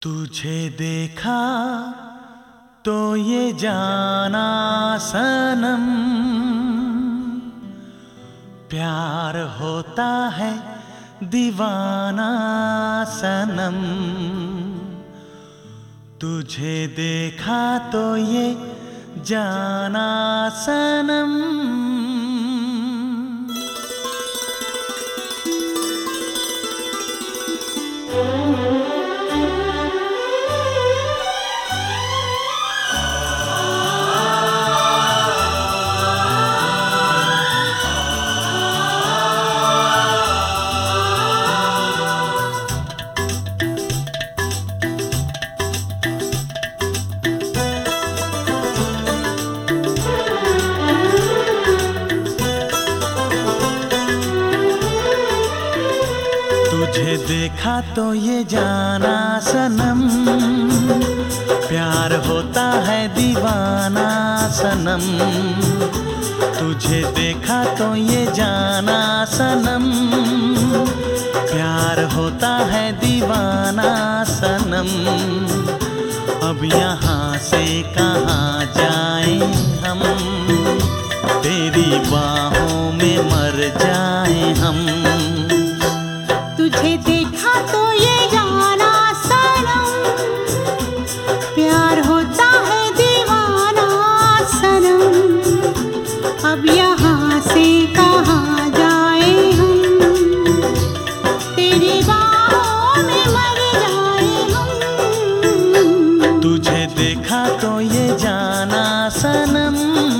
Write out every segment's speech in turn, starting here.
तुझे देखा तो ये जाना सनम, प्यार होता है दीवाना सनम। तुझे देखा तो ये जाना सनम। तुझे देखा तो ये जाना सनम, प्यार होता है दीवाना सनम। तुझे देखा तो ये जाना सनम, प्यार होता है दीवाना सनम। अब यहाँ से कहाँ जाएं हम, तेरी बाहों में मर जाएं हम। तुझे देखा तो ये जाना सनम, प्यार होता है दीवाना सनम। अब यहाँ से कहाँ जाए हम, तेरी बाहों में मर जाए हम। तुझे देखा तो ये जाना सनम।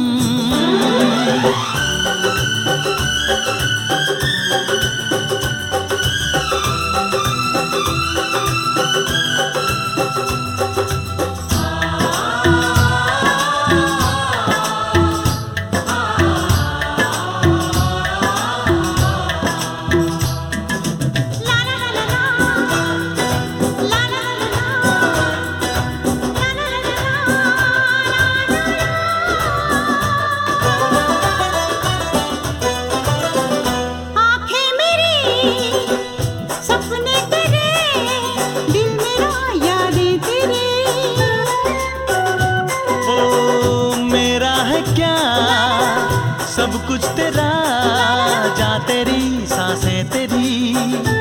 सब कुछ तेरा, जा तेरी सांसें तेरी।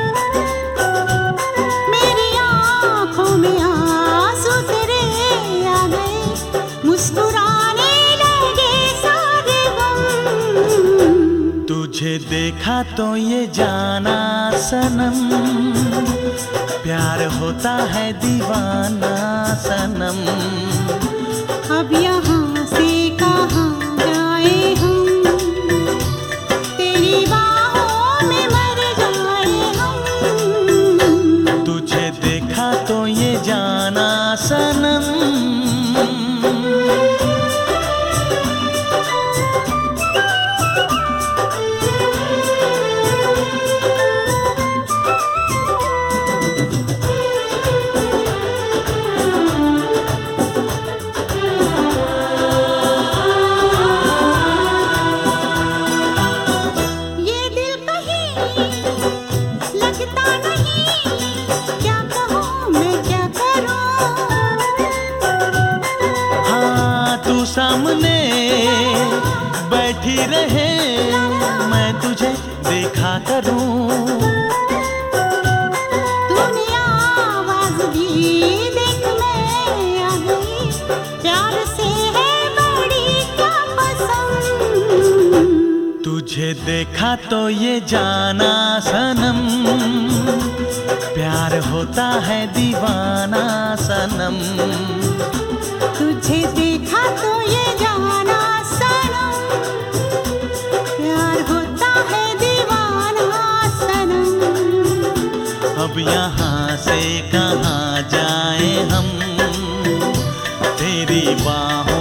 मेरी आँखों में आंसू तेरे आ गए, मुस्कुराने लगे सारे गम। तुझे देखा तो ये जाना सनम, प्यार होता है दीवाना सनम। अब यहाँ से कहाँ जाए हम, तेरी बाहों में मर जाए हम। तुझे देखा तो ये जाना सनम। सामने बैठी रहे, मैं तुझे देखा करूं। तूने आवाज दी, देख मैं आ गई, प्यार से है बड़ी क्या पसंद। तुझे देखा तो ये जाना सनम, प्यार होता है दीवाना सनम। तुझे देखा तो ये जाना सनम, प्यार होता है दीवाना सनम। अब यहाँ से कहाँ जाए हम, तेरी बाहों